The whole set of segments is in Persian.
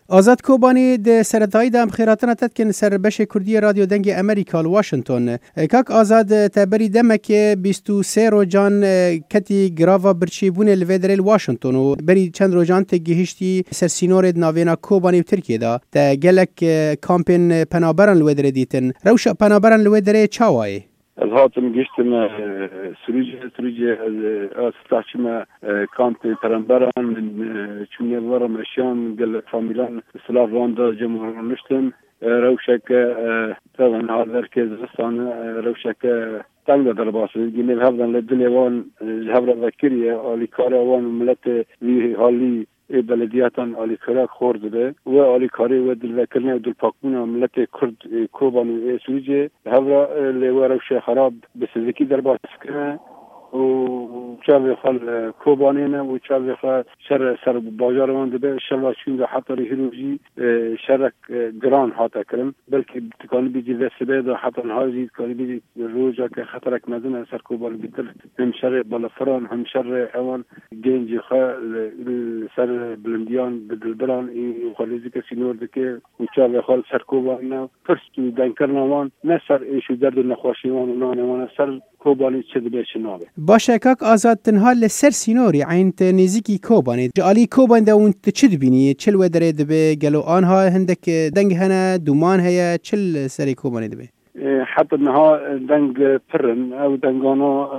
آزاد کوبانی د سرطای دام خیراتنا تدکن سر بش کردی رادیو دنگ امریکا واشنطن کاک آزاد تبری دمک 23 روزان کتی گراوا برچیبون الودر واشنطن و بری چند روزان تگهشتی سر سینور ناوینا کوبانی ترکیه دا تا گلک کامپین پنابران الودر دیتن روش پنابران الودر چاوای الهاتم گشتم سروج استاشم کامپ پرنبران من چونی ورم اشیان گل فامیلان سلاف واندا جمهور نشتم روشک طبعا هذا كزستان روشک تنگ در باشه گینه هفدان لدلیوان هفر ذکریه آلی کاروان ملت وی حالی بلدیاتان آلی کارا خورد ده و آلی کاری و دل وکرنه و دل پاکمون ملت کرد کوبانی سوریجه هفر لیوارش خراب بسزکی در باشه کنه و چاوی خال کوبانینه و چاوی خال سر بازار من ده شلاشون ده حتی هیروجی شرک گران حتی کرم بلکه تکانی بیجی وسبه ده حتی نهازی تکانی بیجی روزا که خطرک مزنه سر کوبان بیتر هم شر بالفران هم شر اوان گنجی خال سر بلندیان بدلبران ای خالیزی که سینور دکه و چاوی خال سر کوبانینه فرست دنکرنوان نه سر ایشو درد نخواشیوان و نانوان سر کوبانی چه بشنابه باشه کاک آزاد تنها لسر سینوری عین نزیکی کوبانی جالی کوبان ده اون چه دبینی چل و دره دبه گلو آنها هندک دنگ هنه دومان هیا چل سری کوبانی دبه حتی نها دنگ پرن او دنگانا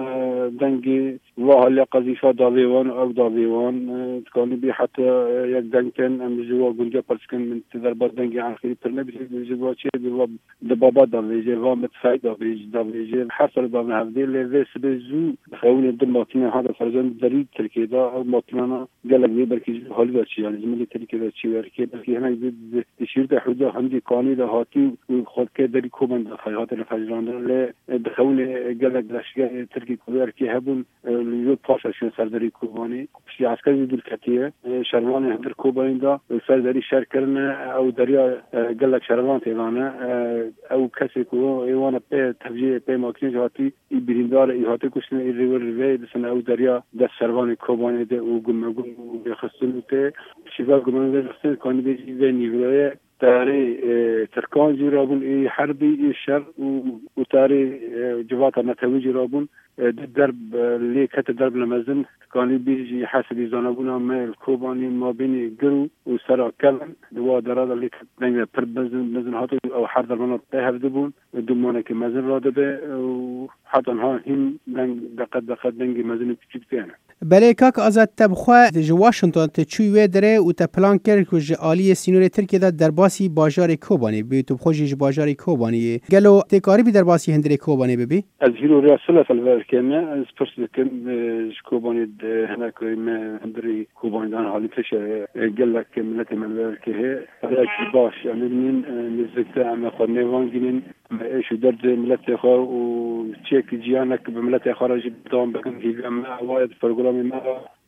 دنگ واهل قضیفه داویوان او داویوان تکانی بی حتی یک دنگتن ام جوا گنجا پرسکن من تدر با دنگ آخری پرنه بیشتر جوا چه بیوا دبابا داویجه و متفای داویجه حصل داون هفته لیوه سبزو خون دماتین هذا فرزن دری ترکیه دا او ماتنانا گلگ بی برکی حالی داشتی یعنی جمعی ترکیه دا چی ورکی برکی هنگ شیرت حدا هندی کانی دا هاتی خود که دری کوبند خیاط الفجران ل دخون گلگ داشته ترکی کوبرکی هبون یو پاسشون سرداری کوبانی شی عسکری دل کتیه شروان هندر کوبانی دا سرداری شهر کرنه او دریا گلگ شروان تیلانه او کسی کو ایوان به تفجیه به ماکینج هاتی ای بریندار ای هاتی کشنه ای ریور ریوی دسن او دریا دست شروان کوبانی ده او گمگم بخستن ته شیوا گمان ده رسید کانی بیشی و نیروی تاری ترکان جرابون ای حربی ای شر و تاری جوات نتوی جرابون درب لیکت درب لمزن کانی بیشی حسبی زنابونا مل کوبانی ما بینی گرو و سرا کلن دوا دراد لیکت نگه پر بزن هاتو او حر درمانات تهر دبون دمانه که مزن را دبه و حتی ها هم دقت دنگی مزن پیچید پیانه بله کاک آزاد تبخوا جو واشنطن تچوی دره و تا پلان کرد که جالی سینور ترکیه دا در باسی بازار کوبانی بی تو بخوشی بازار کوبانی گلو تکاری بی در باسی هندره کوبانی ببی از هیرو راسل فلور کنه از پرس کن کوبانی هناك هندري کوبانی دان حالی تشه گلک ملت منور که هر باش یعنی من نزدیک ام خانه وانگین ایشو درد ملت خو و چیک جیانک به ملت خارج دام بکن که ما واید پروگرام ما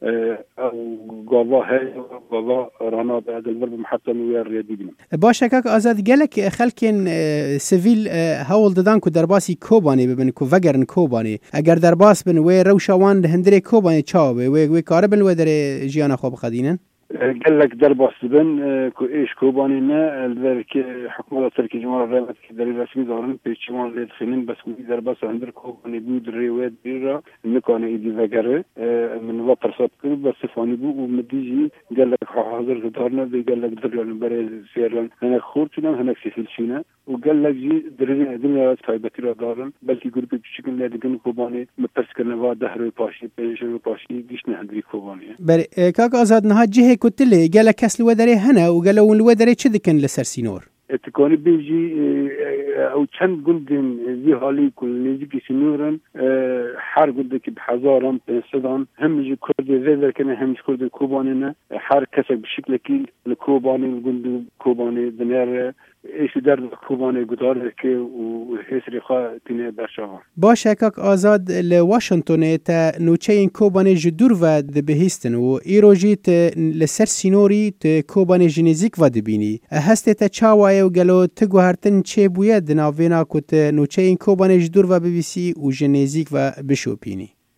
او گاوا هی گاوا رانا بعد الورب محطة نوير رياضي باشه کاک آزاد گلک خلکن سیویل هول دادن کو درباسی کوبانی ببین کو وگرن کوبانی اگر درباس بن و روشوان هندره کوبانی چاوه و کاربن و در جیانا خوب خدینن قال لك درباس بن ايش كوباني نا ذلك حكومه تركي جمهوريه الرئاسه دليل رسمي ظاهرين بيتشمون اللي دخلين بس درباس عند كوباني بود ريواد بيرا نكون ايدي فجر من وطر صوت بس فاني بو ومديجي قال لك حاضر دارنا قال لك دريا البريز سيرلان انا خورتنا هناك في سينا وقال لك جي درينا دنيا تايبتي را دارن بلكي جروب بشكل لدغن كوباني متسكن وا دهر باشي بيجو باشي گشن هندري كوباني بر كاك آزاد نها جهه كتله قال كاس الودري هنا وقالوا الودري چدكن لسر سينور تكوني بيجي او چند گندن زي حالي كل نزيكي سنورن حر گندك بحزارم بسدان هم يجي كرد زي كان هم كرد كوبانينا حر كسك بشكل كي الكوباني گند كوباني دنيا ایش در کوبانی گذار که و هسری خواه تینه برشاوان باشه کاک آزاد لواشنطن تا نوچه این کوبانی جدور و دبهیستن و ایروژی تا لسر سینوری تا کوبانی جنیزیک و دبینی هست تا چاوائه و گلو تگو هرتن چه بوید ناوینا که تا نوچه این کوبانی جدور و ببیسی و جنیزیک و بشوپینی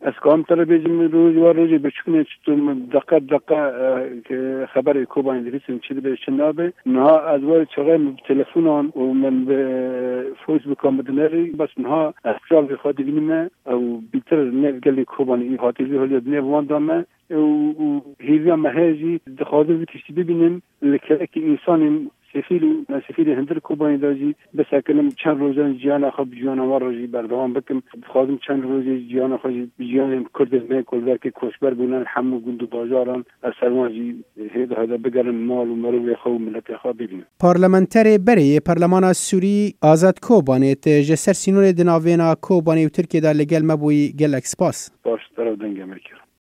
اسکام تر بیجم روزی بچکنه چطور دقیقه خبر کوبانی دریسیم چی به شنابه نه از وقت چقدر تلفنان و من به فیسبوک آمدنری بس نه اصلا خواهد بینیم او بیشتر نگلی کوبانی هاتیلی هلی دنیا وان دامه و هیویا مهاجی دخوازه بیشتر ببینیم لکه که انسان سفیر هندر کوبانی داشتی بس اکنم چند روزان جیان خب جیان ما روزی بردوام بکم خواهیم چند روزی جیان خواهی جیان کرد میکرد که کشبر بودن همه گند بازاران از سرماجی هدا بگرن مال و مروی خو ملت خو ببینیم. پارلمانتر بری پارلمان سوری آزاد کوبانی جسر سینور دناوینا کوبانی و ترکیه دا لگل مبوی گل اکسپاس. باش ترى دنجة مكر.